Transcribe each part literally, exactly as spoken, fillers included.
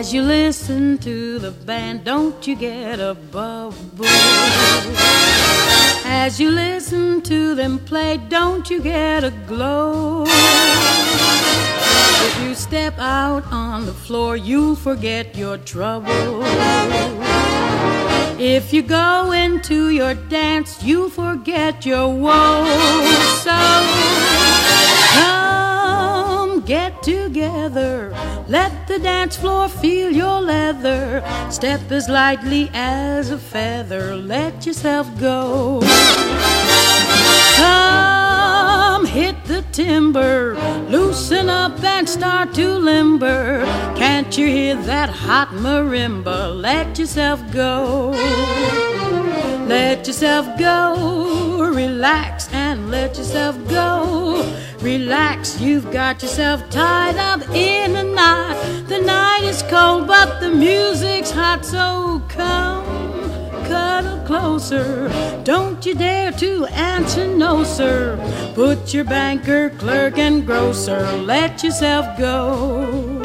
As you listen to the band, don't you get a bubble? As you listen to them play, don't you get a glow? If you step out on the floor, you'll forget your trouble. If you go into your dance, you'll forget your woes. So come get together, let the dance floor feel your leather. Step as lightly as a feather, let yourself go. Come hit the timber, loosen up and start to limber. Can't you hear that hot marimba? Let yourself go. Let yourself go, relax and let yourself go. Relax, you've got yourself tied up in a knot. The night is cold but the music's hot, so come cuddle closer. Don't you dare to answer no, sir. Put your banker, clerk and grocer, let yourself go.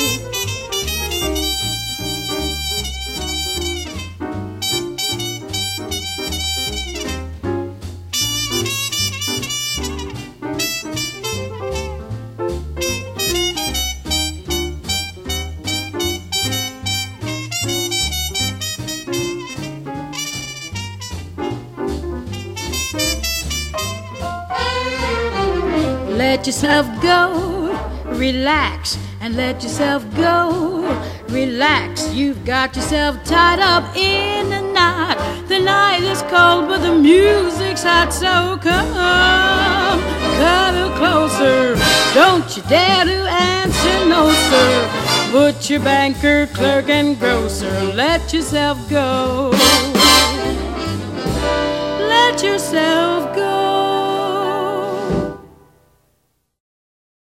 Let yourself go, relax, and let yourself go, relax. You've got yourself tied up in a knot. The night is cold, but the music's hot, so come, cuddle closer. Don't you dare to answer no, sir. Put your banker, clerk, and grocer, let yourself go. Let yourself go.